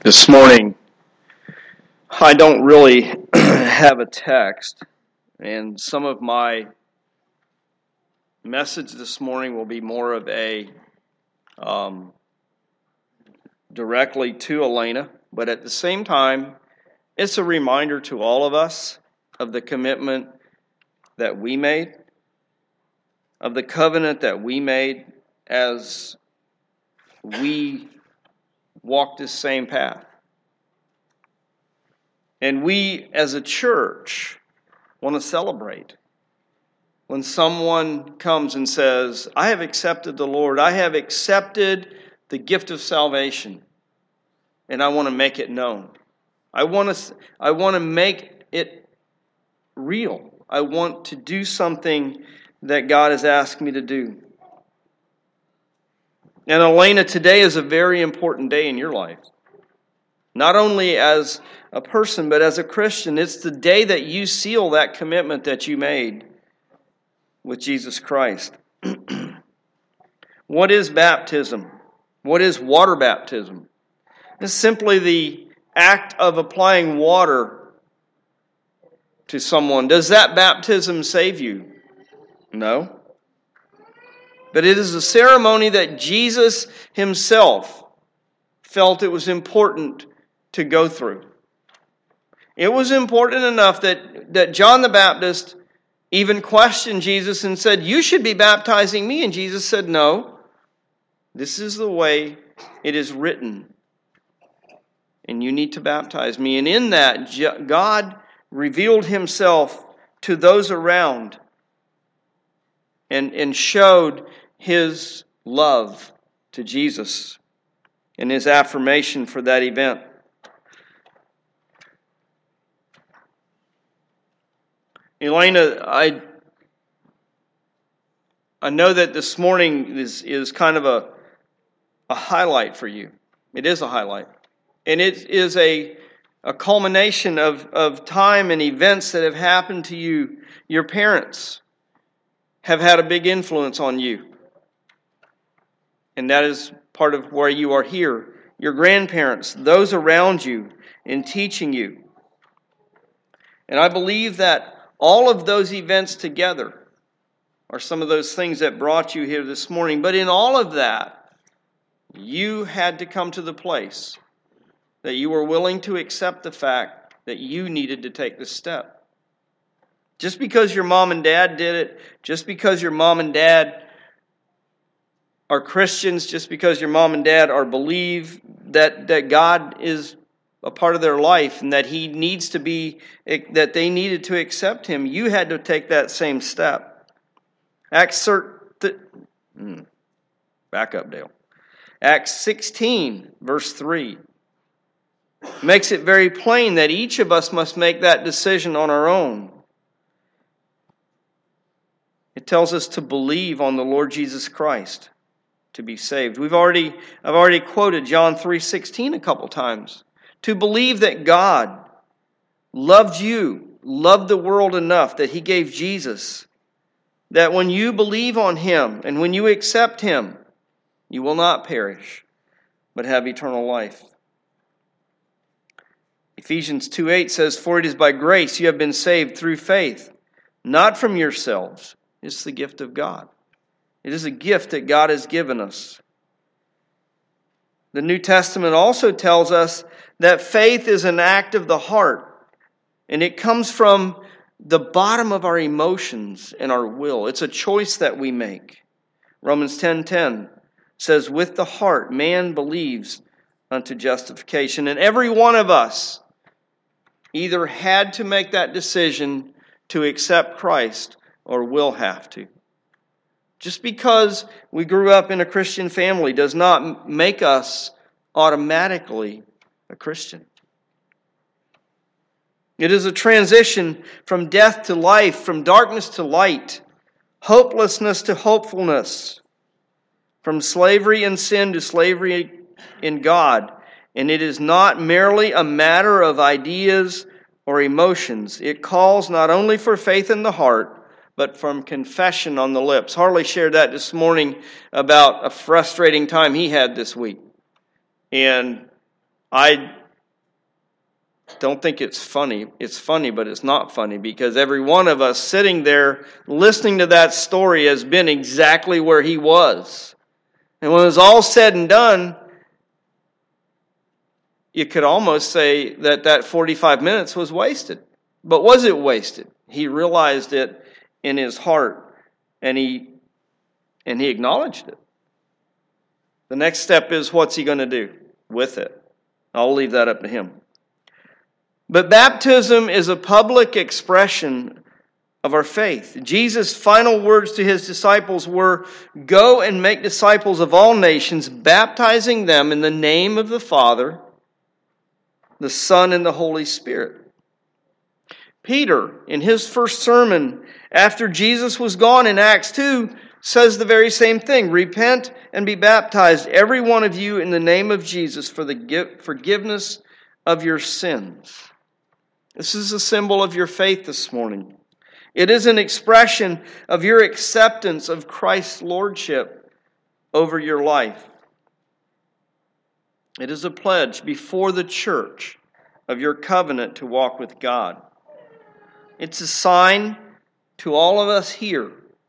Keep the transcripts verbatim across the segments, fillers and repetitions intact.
This morning, I don't really have a text, and some of my message this morning will be more of a um, directly to Elena, but at the same time, it's a reminder to all of us of the commitment that we made, of the covenant that we made as we walked this same path. And we, as a church, want to celebrate when someone comes and says, I have accepted the Lord, I have accepted the gift of salvation, and I want to make it known. I want to, I want to make it real. I want to do something that God has asked me to do. And Elena, today is a very important day in your life. Not only as a person, but as a Christian. It's the day that you seal that commitment that you made with Jesus Christ. What is baptism? What is water baptism? It's simply the act of applying water to someone. Does that baptism save you? No. But it is a ceremony that Jesus himself felt it was important to go through. It was important enough that, that John the Baptist even questioned Jesus and said, you should be baptizing me. And Jesus said, no, this is the way it is written. And you need to baptize me. And in that, God revealed himself to those around and, and showed his love to Jesus and his affirmation for that event. Elena, I I know that this morning is, is kind of a, a highlight for you. It is a highlight. And it is a, a culmination of, of time and events that have happened to you. Your parents have had a big influence on you. And that is part of where you are here. Your grandparents, those around you, in teaching you. And I believe that all of those events together are some of those things that brought you here this morning. But in all of that, you had to come to the place that you were willing to accept the fact that you needed to take this step. Just because your mom and dad did it, just because your mom and dad are Christians, just because your mom and dad are believe that, that God is a part of their life and that he needs to be, that they needed to accept him, you had to take that same step. Acts, th- back up, Dale. Acts sixteen, verse three, makes it very plain that each of us must make that decision on our own. It tells us to believe on the Lord Jesus Christ to be saved. We've already, I've already quoted John three sixteen a couple times. To believe that God loved you, loved the world enough that he gave Jesus, that when you believe on him and when you accept him, you will not perish, but have eternal life. Ephesians two eight says, for it is by grace you have been saved through faith, not from yourselves. It's the gift of God. It is a gift that God has given us. The New Testament also tells us that faith is an act of the heart, and it comes from the bottom of our emotions and our will. It's a choice that we make. Romans ten ten says, with the heart man believes unto justification. And every one of us either had to make that decision to accept Christ or will have to. Just because we grew up in a Christian family does not make us automatically a Christian. It is a transition from death to life, from darkness to light, hopelessness to hopefulness, from slavery and sin to slavery in God. And it is not merely a matter of ideas or emotions. It calls not only for faith in the heart, but from confession on the lips. Harley shared that this morning about a frustrating time he had this week. And I don't think it's funny. It's funny, but it's not funny because every one of us sitting there listening to that story has been exactly where he was. And when it was all said and done, you could almost say that that forty-five minutes was wasted. But was it wasted? He realized it in his heart, and he and he acknowledged it. The next step is, what's he going to do with it? I'll leave that up to him. But baptism is a public expression of our faith. Jesus' final words to his disciples were, "Go and make disciples of all nations, baptizing them in the name of the Father, the Son, and the Holy Spirit." Peter, in his first sermon after Jesus was gone in Acts two, says the very same thing. "Repent and be baptized, every one of you, in the name of Jesus for the forgiveness of your sins." This is a symbol of your faith this morning. It is an expression of your acceptance of Christ's lordship over your life. It is a pledge before the church of your covenant to walk with God. It's a sign to all of us here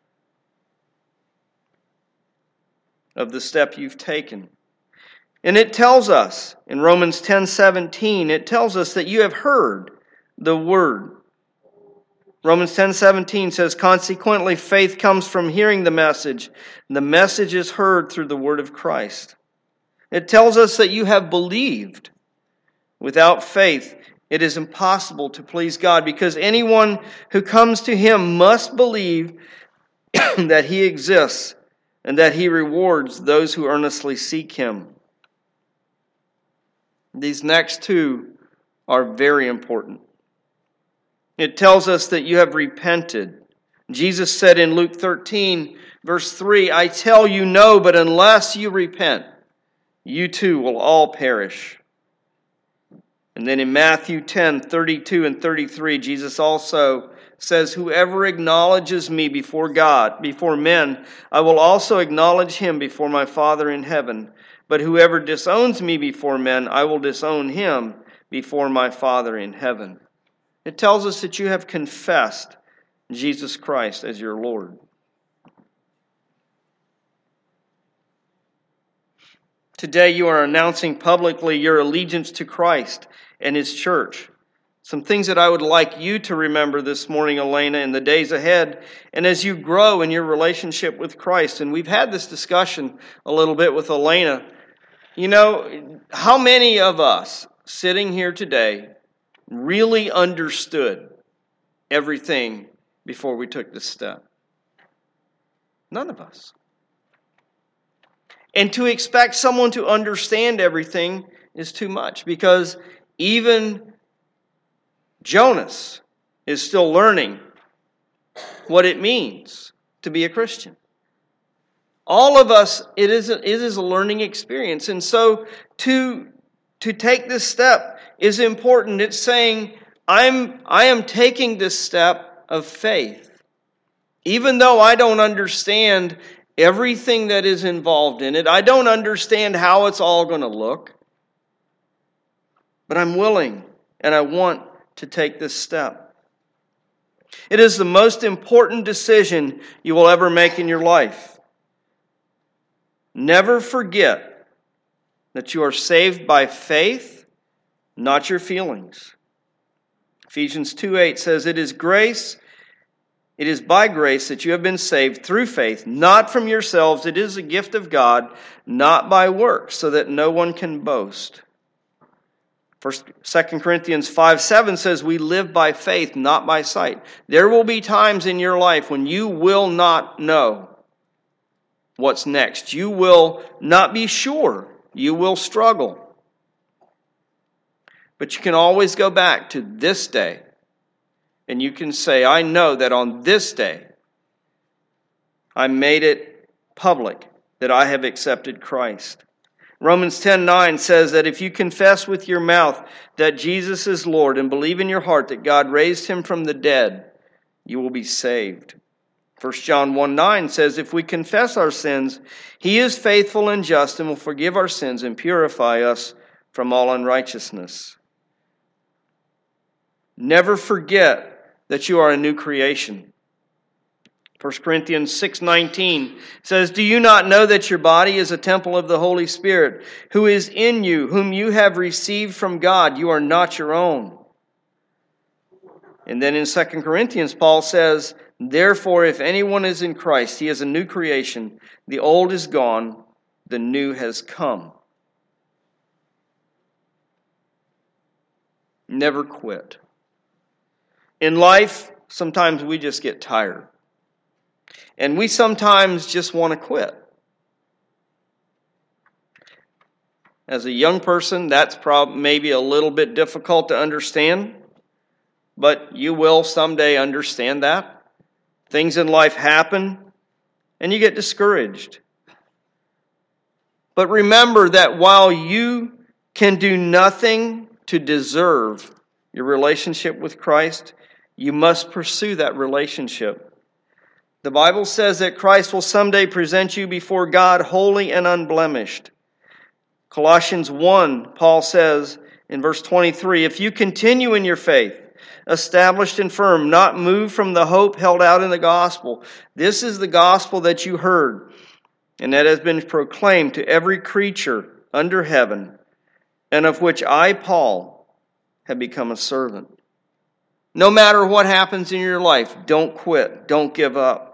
of the step you've taken. And it tells us, in Romans ten seventeen, it tells us that you have heard the word. Romans ten seventeen says, "Consequently, faith comes from hearing the message. And the message is heard through the word of Christ." It tells us that you have believed. Without faith, it is impossible to please God, because anyone who comes to Him must believe that He exists and that He rewards those who earnestly seek Him. These next two are very important. It tells us that you have repented. Jesus said in Luke thirteen, verse three, "I tell you no, but unless you repent, you too will all perish." And then in Matthew ten, thirty-two and thirty-three, Jesus also says, "Whoever acknowledges me before God, before men, I will also acknowledge him before my Father in heaven. But whoever disowns me before men, I will disown him before my Father in heaven." It tells us that you have confessed Jesus Christ as your Lord. Today you are announcing publicly your allegiance to Christ and His church. Some things that I would like you to remember this morning, Elena, in the days ahead, and as you grow in your relationship with Christ. And we've had this discussion a little bit with Elena. You know, how many of us sitting here today really understood everything before we took this step? None of us. And to expect someone to understand everything is too much, because even Jonas is still learning what it means to be a Christian. All of us, it is a, it is a learning experience. And so to, to take this step is important. It's saying, I'm, I am taking this step of faith. Even though I don't understand everything that is involved in it, I don't understand how it's all going to look, but I'm willing and I want to take this step. It is the most important decision you will ever make in your life. Never forget that you are saved by faith, not your feelings. Ephesians two eight says, "It is grace, it is by grace that you have been saved through faith, not from yourselves. It is a gift of God, not by works, so that no one can boast." First, Second Corinthians five seven says, "We live by faith, not by sight." There will be times in your life when you will not know what's next. You will not be sure. You will struggle. But you can always go back to this day, and you can say, I know that on this day, I made it public that I have accepted Christ. Romans ten nine says that if you confess with your mouth that Jesus is Lord and believe in your heart that God raised Him from the dead, you will be saved. First John one nine says, if we confess our sins, He is faithful and just and will forgive our sins and purify us from all unrighteousness. Never forget that you are a new creation. First Corinthians six nineteen says, "Do you not know that your body is a temple of the Holy Spirit, who is in you, whom you have received from God? You are not your own." And then in Second Corinthians, Paul says, "Therefore, if anyone is in Christ, he is a new creation. The old is gone, the new has come." Never quit. In life, sometimes we just get tired. And we sometimes just want to quit. As a young person, that's probably maybe a little bit difficult to understand, but you will someday understand that. Things in life happen, and you get discouraged. But remember that while you can do nothing to deserve your relationship with Christ, you must pursue that relationship. The Bible says that Christ will someday present you before God holy and unblemished. Colossians one, Paul says in verse twenty-three, "If you continue in your faith, established and firm, not moved from the hope held out in the gospel. This is the gospel that you heard, and that has been proclaimed to every creature under heaven, and of which I, Paul, have become a servant." No matter what happens in your life, don't quit. Don't give up.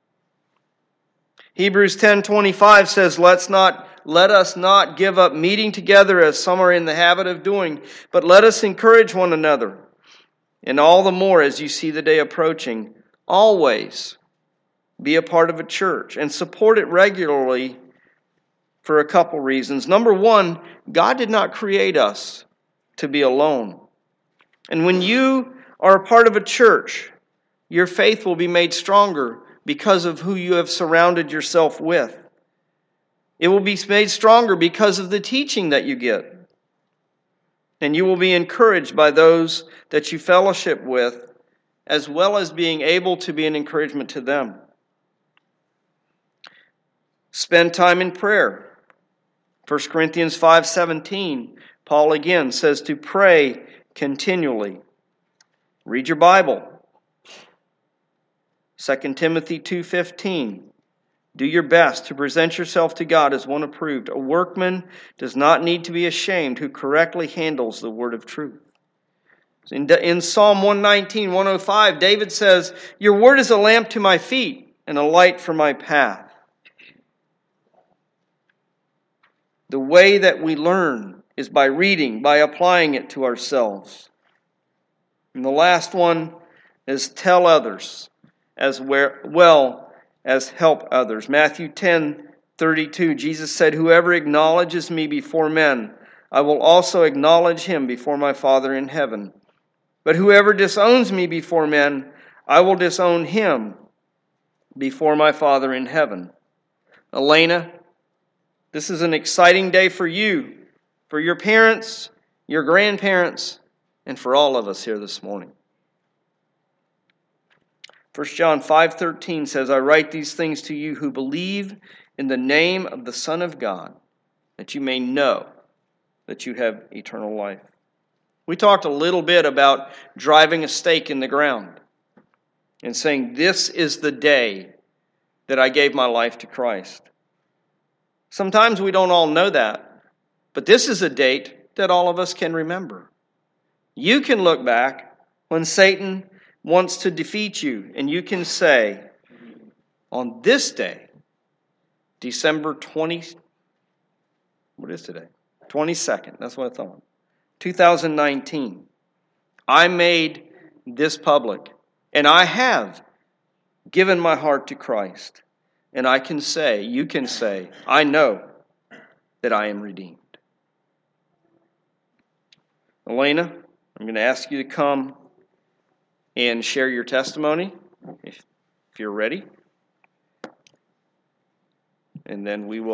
Hebrews ten twenty-five says, Let's not, let us not give up meeting together as some are in the habit of doing, but let us encourage one another. And all the more as you see the day approaching, always be a part of a church and support it regularly for a couple reasons. Number one, God did not create us to be alone. And when you are a part of a church, your faith will be made stronger because of who you have surrounded yourself with. It will be made stronger because of the teaching that you get. And you will be encouraged by those that you fellowship with, as well as being able to be an encouragement to them. Spend time in prayer. First Corinthians five seventeen, Paul again says to pray continually. Read your Bible. Second Timothy two fifteen. Do your best to present yourself to God as one approved. A workman does not need to be ashamed who correctly handles the word of truth. In, in Psalm one nineteen, one oh five, David says, Your word is a lamp to my feet and a light for my path. The way that we learn is by reading, by applying it to ourselves. And the last one is tell others as well as help others. Matthew ten thirty-two, Jesus said, Whoever acknowledges me before men, I will also acknowledge him before my Father in heaven. But whoever disowns me before men, I will disown him before my Father in heaven. Elena, this is an exciting day for you, for your parents, your grandparents, and for all of us here this morning. First John five thirteen says, I write these things to you who believe in the name of the Son of God, that you may know that you have eternal life. We talked a little bit about driving a stake in the ground and saying, this is the day that I gave my life to Christ. Sometimes we don't all know that, but this is a date that all of us can remember. You can look back when Satan wants to defeat you, and you can say, on this day, December twentieth, what is today? twenty-second, that's what I thought. two thousand nineteen, I made this public, and I have given my heart to Christ. And I can say, you can say, I know that I am redeemed. Elena, I'm going to ask you to come and share your testimony, if, if you're ready. And then we will